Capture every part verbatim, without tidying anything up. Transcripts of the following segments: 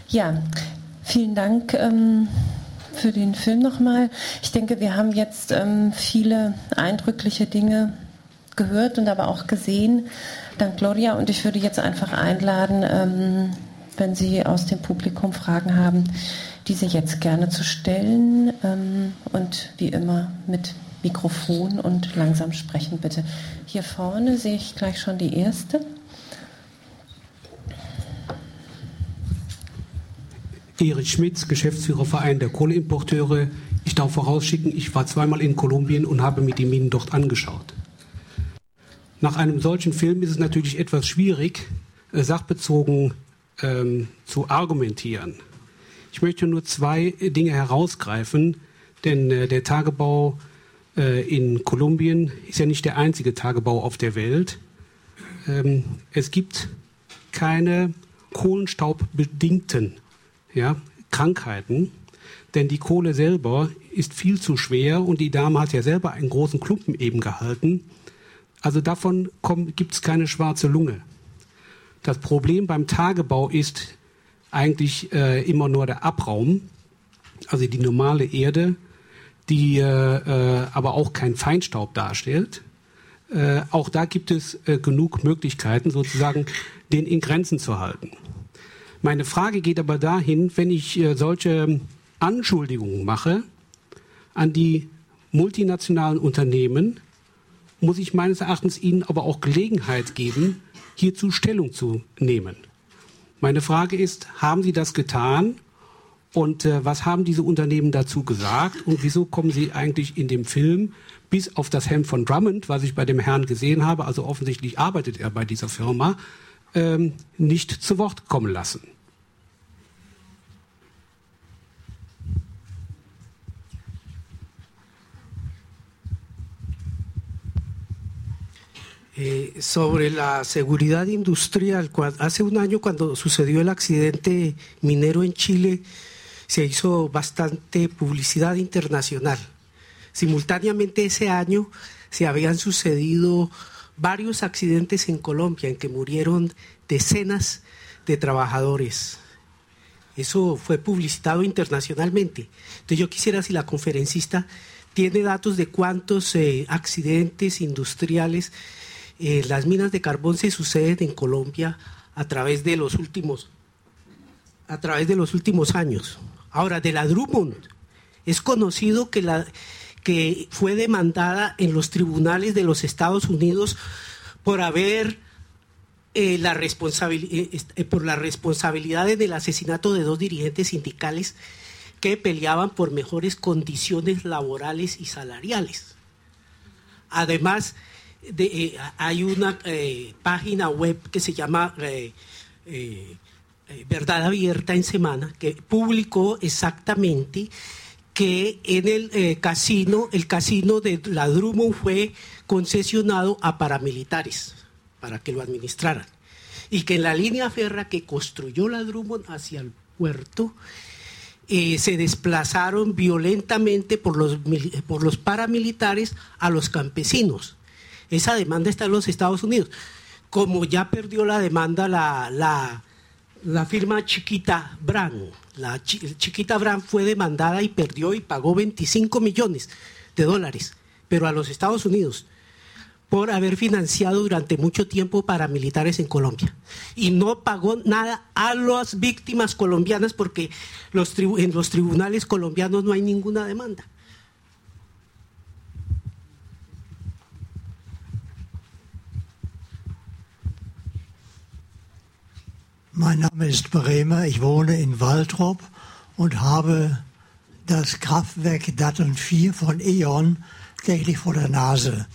Ja, vielen Dank ähm, für den Film nochmal. Ich denke, wir haben jetzt ähm, viele eindrückliche Dinge gehört und aber auch gesehen, dank Gloria. Und ich würde jetzt einfach einladen, ähm, wenn Sie aus dem Publikum Fragen haben, diese jetzt gerne zu stellen ähm, und wie immer mit Mikrofon und langsam sprechen, bitte. Hier vorne sehe ich gleich schon die erste. Erich Schmitz, Geschäftsführer Verein der Kohleimporteure. Ich darf vorausschicken, ich war zweimal in Kolumbien und habe mir die Minen dort angeschaut. Nach einem solchen Film ist es natürlich etwas schwierig, äh, sachbezogen ähm, zu argumentieren. Ich möchte nur zwei Dinge herausgreifen, denn äh, der Tagebau äh, in Kolumbien ist ja nicht der einzige Tagebau auf der Welt. Ähm, es gibt keine kohlenstaubbedingten ja, Krankheiten, denn die Kohle selber ist viel zu schwer und die Dame hat ja selber einen großen Klumpen eben gehalten. Also davon gibt es keine schwarze Lunge. Das Problem beim Tagebau ist eigentlich äh, immer nur der Abraum, also die normale Erde, die äh, äh, aber auch kein Feinstaub darstellt. Äh, auch da gibt es äh, genug Möglichkeiten, sozusagen den in Grenzen zu halten. Meine Frage geht aber dahin, wenn ich äh, solche Anschuldigungen mache an die multinationalen Unternehmen, muss ich meines Erachtens ihnen aber auch Gelegenheit geben, hierzu Stellung zu nehmen. Meine Frage ist, haben Sie das getan und äh, was haben diese Unternehmen dazu gesagt und wieso kommen Sie eigentlich in dem Film bis auf das Hemd von Drummond, was ich bei dem Herrn gesehen habe, also offensichtlich arbeitet er bei dieser Firma, ähm, nicht zu Wort kommen lassen? Eh, sobre la seguridad industrial, hace un año cuando sucedió el accidente minero en Chile, se hizo bastante publicidad internacional. Simultáneamente ese año se habían sucedido varios accidentes en Colombia en que murieron decenas de trabajadores. Eso fue publicitado internacionalmente. Entonces yo quisiera, si la conferencista tiene datos de cuántos eh, accidentes industriales Eh, las minas de carbón se suceden en Colombia a través de los últimos a través de los últimos años. Ahora, de la Drummond es conocido que la que fue demandada en los tribunales de los Estados Unidos por haber eh, la responsabilidad eh, por la responsabilidad en el asesinato de dos dirigentes sindicales que peleaban por mejores condiciones laborales y salariales. Además, De, eh, hay una eh, página web que se llama eh, eh, Verdad Abierta en Semana, que publicó exactamente que en el eh, casino, el casino de la Drummond fue concesionado a paramilitares para que lo administraran, y que en la línea férrea que construyó la Drummond hacia el puerto eh, se desplazaron violentamente por los, por los paramilitares a los campesinos. Esa demanda está en los Estados Unidos. Como ya perdió la demanda la, la, la firma Chiquita Brand, la Chiquita Brand fue demandada y perdió y pagó veinticinco millones de dólares, pero a los Estados Unidos, por haber financiado durante mucho tiempo paramilitares en Colombia. Y no pagó nada a las víctimas colombianas porque los tribu- en los tribunales colombianos no hay ninguna demanda. Mein Name ist Bremer, ich wohne in Waltrop und habe das Kraftwerk Datteln vier von E.ON täglich vor der Nase.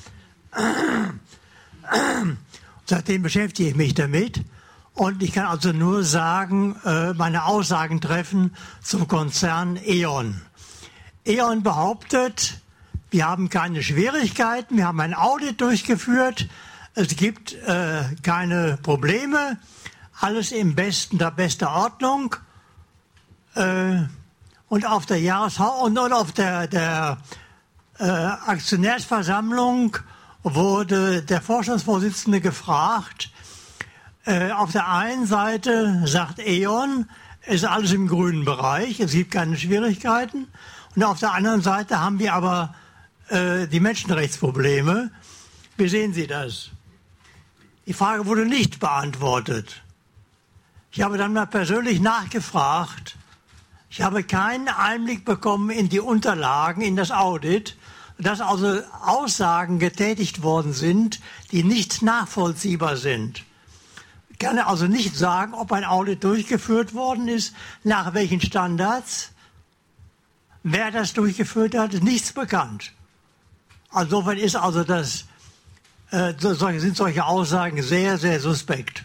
Seitdem beschäftige ich mich damit und ich kann also nur sagen, meine Aussagen treffen zum Konzern E.ON. E.ON behauptet, wir haben keine Schwierigkeiten, wir haben ein Audit durchgeführt, es gibt äh, keine Probleme. Alles im besten, der beste Ordnung. Äh, und auf der Jahresha- und, und auf der, der äh, Aktionärsversammlung wurde der Vorstandsvorsitzende gefragt. Äh, auf der einen Seite sagt E.ON, ist alles im grünen Bereich, es gibt keine Schwierigkeiten. Und auf der anderen Seite haben wir aber äh, die Menschenrechtsprobleme. Wie sehen Sie das? Die Frage wurde nicht beantwortet. Ich habe dann mal persönlich nachgefragt. Ich habe keinen Einblick bekommen in die Unterlagen, in das Audit, dass also Aussagen getätigt worden sind, die nicht nachvollziehbar sind. Ich kann also nicht sagen, ob ein Audit durchgeführt worden ist, nach welchen Standards, wer das durchgeführt hat, ist nichts bekannt. Insofern ist also das, äh, solche, sind solche Aussagen sehr, sehr suspekt.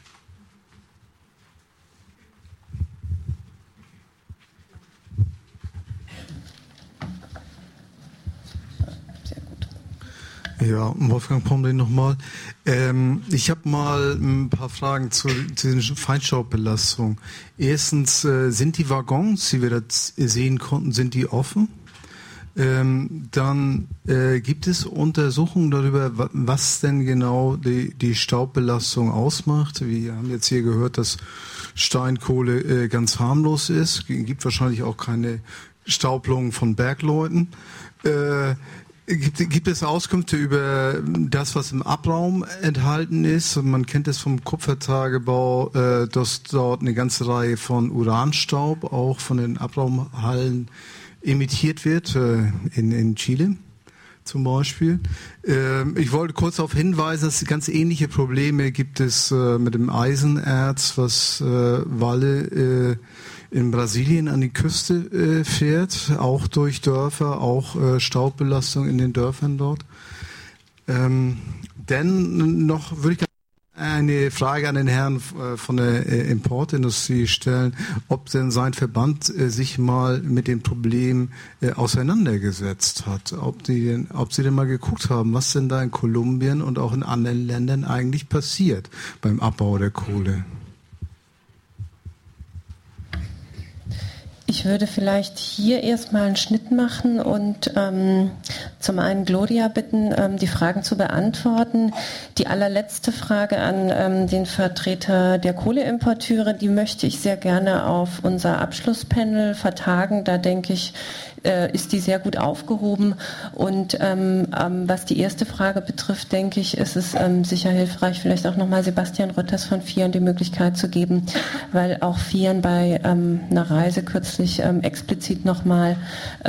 Ja, Wolfgang Pomrehn nochmal. Ähm, ich habe mal ein paar Fragen zu, zu den Feinstaubbelastungen. Erstens, äh, sind die Waggons, die wir da sehen konnten, sind die offen? Ähm, dann äh, gibt es Untersuchungen darüber, was denn genau die, die Staubbelastung ausmacht. Wir haben jetzt hier gehört, dass Steinkohle äh, ganz harmlos ist. Es gibt wahrscheinlich auch keine Staublungen von Bergleuten. Äh, Gibt, gibt es Auskünfte über das, was im Abraum enthalten ist? Man kennt es vom Kupfertagebau, äh, dass dort eine ganze Reihe von Uranstaub auch von den Abraumhallen emittiert wird, äh, in, in Chile zum Beispiel. Äh, ich wollte kurz darauf hinweisen, dass ganz ähnliche Probleme gibt es äh, mit dem Eisenerz, was äh, Vale äh, in Brasilien an die Küste äh, fährt, auch durch Dörfer, auch äh, Staubbelastung in den Dörfern dort. Ähm, denn noch würde ich eine Frage an den Herrn äh, von der äh, Importindustrie stellen, ob denn sein Verband äh, sich mal mit dem Problem äh, auseinandergesetzt hat, ob, die denn, ob sie denn mal geguckt haben, was denn da in Kolumbien und auch in anderen Ländern eigentlich passiert beim Abbau der Kohle. Ich würde vielleicht hier erstmal einen Schnitt machen und ähm, zum einen Gloria bitten, ähm, die Fragen zu beantworten. Die allerletzte Frage an ähm, den Vertreter der Kohleimporteure, die möchte ich sehr gerne auf unser Abschlusspanel vertagen. Da denke ich, äh, ist die sehr gut aufgehoben. Und ähm, ähm, was die erste Frage betrifft, denke ich, ist es ähm, sicher hilfreich, vielleicht auch nochmal Sebastian Rütters von Fian die Möglichkeit zu geben, weil auch Fian bei ähm, einer Reise kürzlich ähm, explizit nochmal